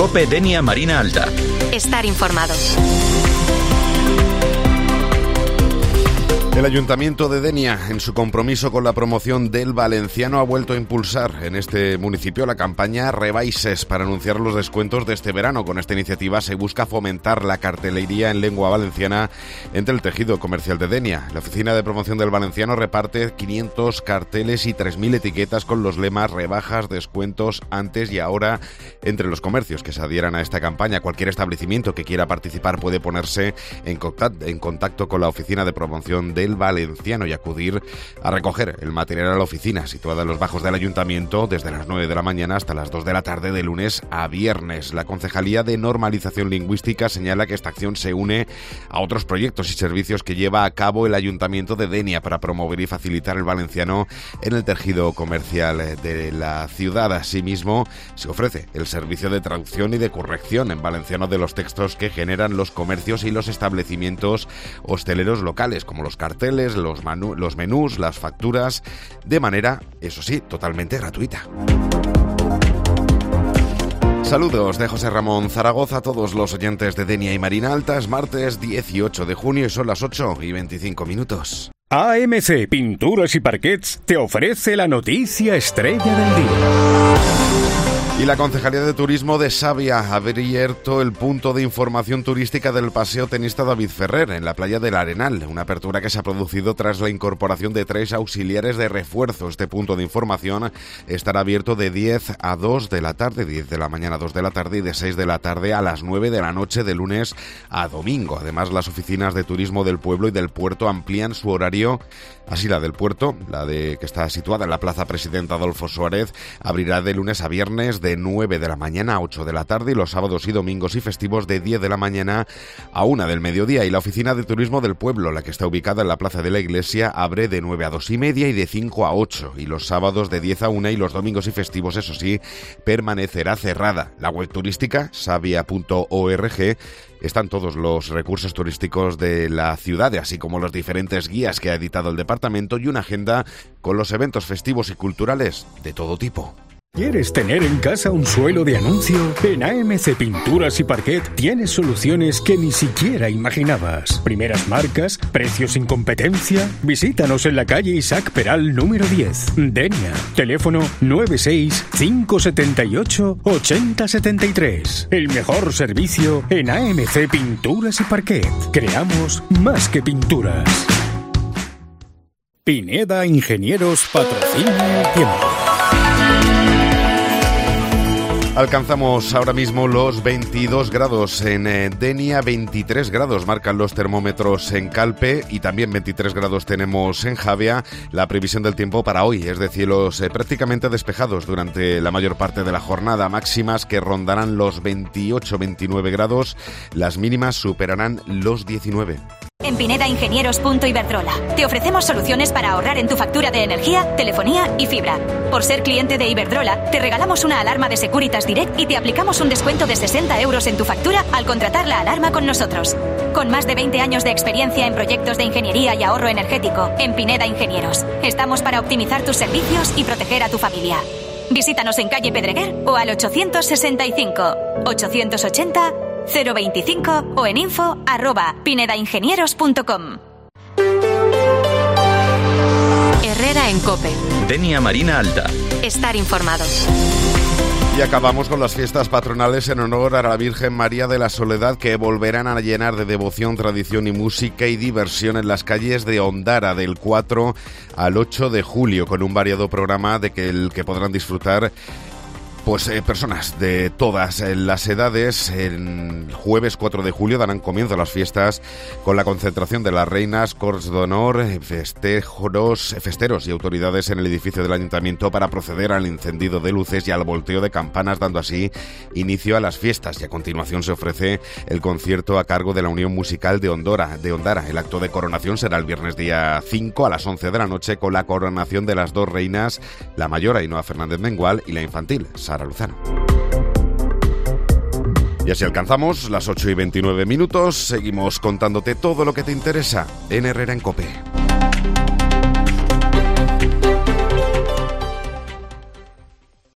COPE Denia Marina Alta. Estar informado. El Ayuntamiento de Denia, en su compromiso con la promoción del valenciano, ha vuelto a impulsar en este municipio la campaña Rebaises para anunciar los descuentos de este verano. Con esta iniciativa se busca fomentar la cartelería en lengua valenciana entre el tejido comercial de Denia. La Oficina de Promoción del Valenciano reparte 500 carteles y 3.000 etiquetas con los lemas rebajas, descuentos antes y ahora entre los comercios que se adhieran a esta campaña. Cualquier establecimiento que quiera participar puede ponerse en contacto con la Oficina de Promoción del Valenciano y acudir a recoger el material a la oficina, situada en los bajos del Ayuntamiento, desde las 9 de la mañana hasta las 2 de la tarde de lunes a viernes. La Concejalía de Normalización Lingüística señala que esta acción se une a otros proyectos y servicios que lleva a cabo el Ayuntamiento de Denia para promover y facilitar el valenciano en el tejido comercial de la ciudad. Asimismo, se ofrece el servicio de traducción y de corrección en valenciano de los textos que generan los comercios y los establecimientos hosteleros locales, como los carteles, los menús, las facturas, de manera, eso sí, totalmente gratuita. Saludos de José Ramón Zaragoza a todos los oyentes de Denia y Marina Alta. Es martes 18 de junio y son las 8:25. AMC Pinturas y Parquets te ofrece la noticia estrella del día. Y la Concejalía de Turismo de Savia ha abierto el punto de información turística del Paseo Tenista David Ferrer en la playa del Arenal, una apertura que se ha producido tras la incorporación de 3 auxiliares de refuerzo. Este punto de información estará abierto de 10 a 2 de la tarde, 10 de la mañana a 2 de la tarde y de 6 de la tarde a las 9 de la noche de lunes a domingo. Además, las oficinas de turismo del pueblo y del puerto amplían su horario. Así, la del puerto, que está situada en la Plaza Presidente Adolfo Suárez, abrirá de lunes a viernes de 9 de la mañana a 8 de la tarde y los sábados y domingos y festivos de 10 de la mañana a 1 del mediodía. Y la oficina de turismo del pueblo, la que está ubicada en la Plaza de la Iglesia, abre de 9 a 2 y media y de 5 a 8. Y los sábados de 10 a 1 y los domingos y festivos, eso sí, permanecerá cerrada. La web turística, savia.org, están todos los recursos turísticos de la ciudad, así como los diferentes guías que ha editado el departamento y una agenda con los eventos festivos y culturales de todo tipo. ¿Quieres tener en casa un suelo de anuncio? En AMC Pinturas y Parquet tienes soluciones que ni siquiera imaginabas. Primeras marcas, precios sin competencia. Visítanos en la calle Isaac Peral número 10, Denia. Teléfono 96 578 8073. El mejor servicio en AMC Pinturas y Parquet. Creamos más que pinturas. Pineda Ingenieros patrocina el tiempo. Alcanzamos ahora mismo los 22 grados en Denia, 23 grados marcan los termómetros en Calpe y también 23 grados tenemos en Javea. La previsión del tiempo para hoy es de cielos prácticamente despejados durante la mayor parte de la jornada, máximas que rondarán los 28-29 grados, las mínimas superarán los 19. En Pineda Ingenieros Iberdrola te ofrecemos soluciones para ahorrar en tu factura de energía, telefonía y fibra. Por ser cliente de Iberdrola, te regalamos una alarma de Securitas Direct y te aplicamos un descuento de 60 euros en tu factura al contratar la alarma con nosotros. Con más de 20 años de experiencia en proyectos de ingeniería y ahorro energético, en Pineda Ingenieros, estamos para optimizar tus servicios y proteger a tu familia. Visítanos en calle Pedreguer o al 865 880 025 o en info@pinedaingenieros.com. Herrera en COPE. Denia Marina Alta. Estar informado. Y acabamos con las fiestas patronales en honor a la Virgen María de la Soledad, que volverán a llenar de devoción, tradición y música y diversión en las calles de Ondara del 4 al 8 de julio, con un variado programa el que podrán disfrutar personas de todas las edades. El jueves 4 de julio darán comienzo a las fiestas con la concentración de las reinas, corts d'honor, festeros y autoridades en el edificio del Ayuntamiento para proceder al encendido de luces y al volteo de campanas, dando así inicio a las fiestas. Y a continuación se ofrece el concierto a cargo de la Unión Musical de Ondara. El acto de coronación será el viernes día 5 a las 11 de la noche con la coronación de las dos reinas, la mayor Ainhoa Fernández Mengual y la infantil Sara Luzano. Y así alcanzamos las 8:29. Seguimos contándote todo lo que te interesa en Herrera en COPE.